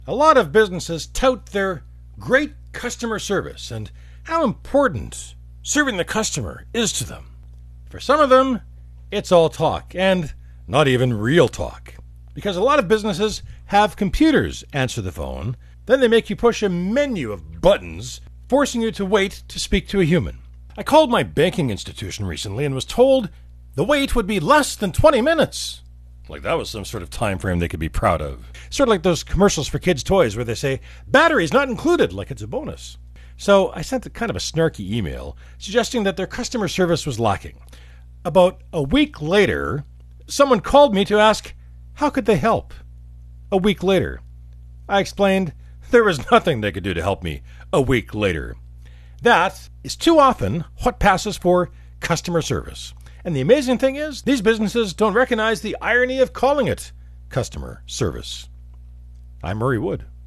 A lot of businesses tout their great customer service and how important serving the customer is to them. For some of them, it's all talk and not even real talk. Because a lot of businesses have computers answer the phone, then they make you push a menu of buttons, forcing you to wait to speak to a human. I called my banking institution recently and was told the wait would be less than 20 minutes. Like that was some sort of time frame they could be proud of. Sort of like those commercials for kids' toys where they say, batteries not included, like it's a bonus. So I sent kind of a snarky email suggesting that their customer service was lacking. About a week later, someone called me to ask, how could they help? A week later, I explained there was nothing they could do to help me a week later. That is too often what passes for customer service. And the amazing thing is, these businesses don't recognize the irony of calling it customer service. I'm Murray Wood.